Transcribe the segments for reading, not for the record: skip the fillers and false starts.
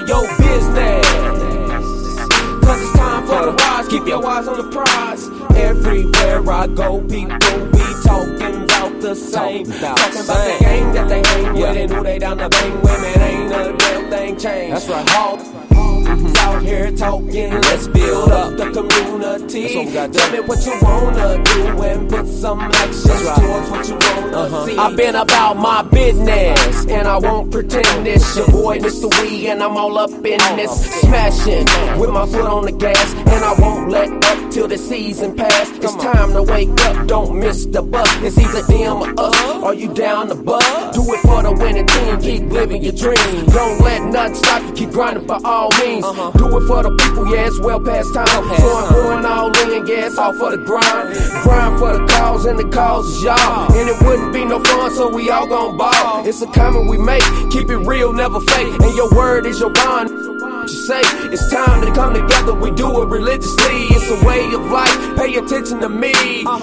your business. Cause it's time for the rise, keep your eyes on the prize. Everywhere I go, people be talking about the same. Talking about the game that they hang with and who they down to bang with. Man, ain't a damn thing changed. That's right. All out here talking, let's build up the community. Tell me what you wanna do and put some action towards what you wanna see. I've been about my business and I won't pretend this. Your boy Mr. Wee and I'm all up in this, smashing with my foot on the gas, and I won't let up till the season pass. It's time to wake up, don't miss the bus. It's either them or us. Are you down the bus? Do it for the winning team, keep living your dream. Don't let nothing stop you, keep grinding for all means. Do it for the people, yeah, it's well past time. So I'm going all in, yeah, it's all for the grind. Grind for the cause, and the cause is y'all. And it wouldn't be no fun, so we all gon' ball. It's a comment we make, keep it real, never fake. And your word is your bond. You say it's time to come together, we do it religiously. It's a way of life, pay attention to me.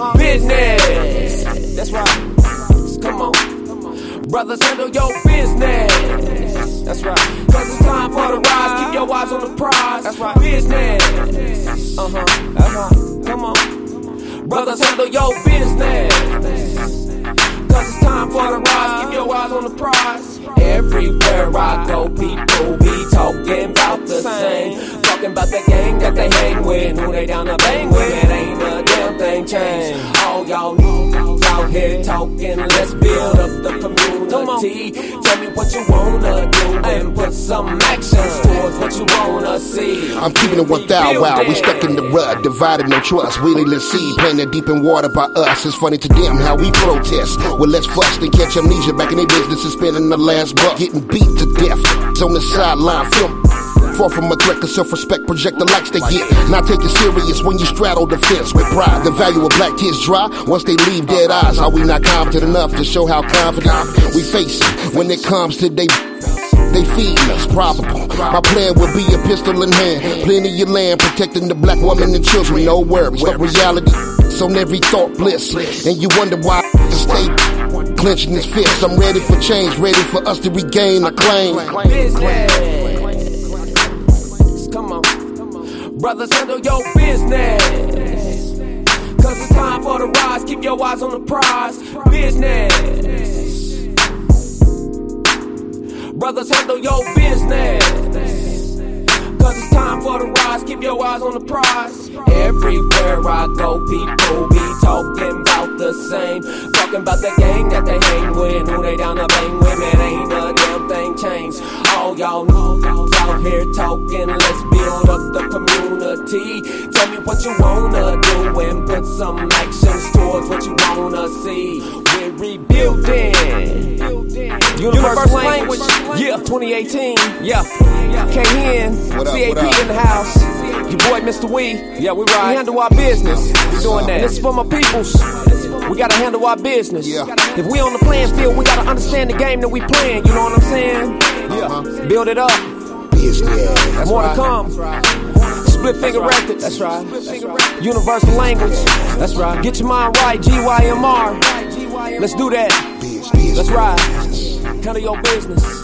Business, that's right. Come on, brothers, handle your business. That's right. Cause it's time for the rise, keep your eyes on the prize. That's right. Business, that's right. Come on, brothers, handle your business. Cause it's time for the rise, keep your eyes on the prize. Everywhere I go, people be talking about the same. Talking about the gang that they hang with, who they down to bang with. It ain't a damn thing changed. All y'all niggas out here talking, let's build up the community. Tell me what you wanna do and put some actions towards what you wanna see. I'm keeping it 1,000 wild, we stuck in the rut, divided no trust. Wheelie, let's see, planted deep in water by us. It's funny to them how we protest with less fuss than catch amnesia. Back in their business is spending the last buck, getting beat to death. It's on the sideline, film. Far from a threat, cause self-respect project the likes they get. Not take it serious when you straddle the fence with pride. The value of black kids dry once they leave dead eyes. Are we not competent enough to show how confident we face it when it comes to they feed us? Probable. My plan would be a pistol in hand, plenty of land, protecting the black woman and children. No worries, but reality it's on every thought bliss. And you wonder why the state clenching his fists. I'm ready for change, ready for us to regain our claim. Come on, brothers, handle your business. Cause it's time for the rise, keep your eyes on the prize. Business, brothers, handle your business. Cause it's time for the rise, keep your eyes on the prize. Everywhere I go, people be talking about the same. Talking about the gang that they hang with, who they down to bang with. Man, ain't a damn thing changed. All y'all know out here talking, let's build up the community. Tell me what you wanna do and put some actions towards what you wanna see. We're rebuilding. Universal Language, yeah, 2018, yeah. K-Hen, CAP in the house. Your boy Mr. Wee, yeah, we ride. We handle our business. We doing that. This is for my peoples. We gotta handle our business. If we on the playing field, we gotta understand the game that we playing. You know what I'm saying? Yeah. Build it up. Business. More to come. Split Finger Records. That's right. Universal Language. That's right. Get your mind right. GYMR. Let's do that. Let's ride. Handle your business.